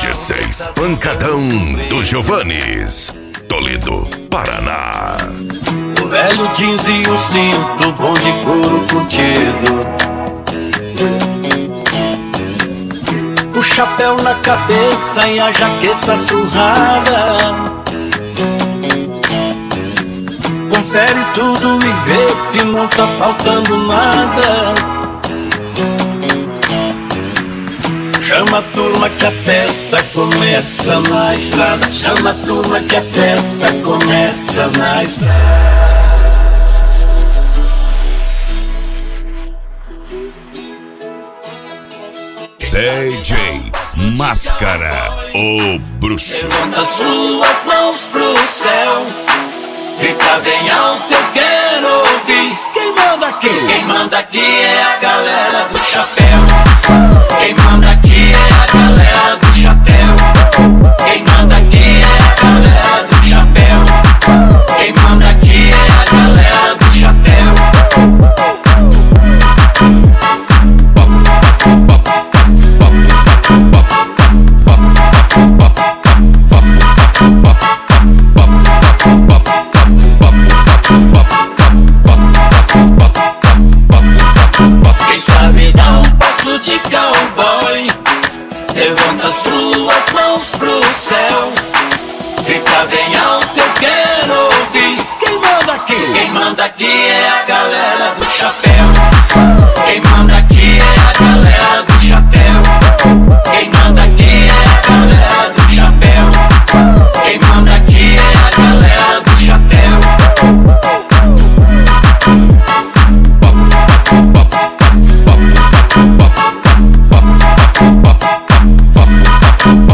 G6 Pancadão do Giovannis, Toledo, Paraná. O velho jeans e o cinto, bom de couro curtido, o chapéu na cabeça e a jaqueta surrada. Confere tudo e vê se não tá faltando nada. Chama a turma que a festa começa na estrada. Chama a turma que a festa começa na estrada. DJ Máscara, o bruxo. Levanta suas mãos pro céu, grita bem alto, eu quero ouvir. Quem manda aqui? Quem manda aqui é a galera do chapéu. Quem manda aqui é a galera do chapéu. Quem manda aqui é a galera do chapéu. Quem manda aqui é a galera do chapéu. Quem sabe dar um passo de cowboy, levanta suas mãos pro céu, grita bem alto, eu quero ouvir. Quem manda aqui? Quem manda aqui é a galera do chapéu. Quem manda aqui é a galera do chapéu. Quem manda aqui é a galera do chapéu. Quem manda aqui é a galera do chapéu.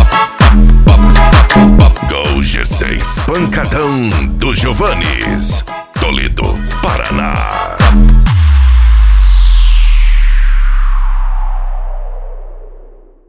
Go G6 Pancadão do Giovannis.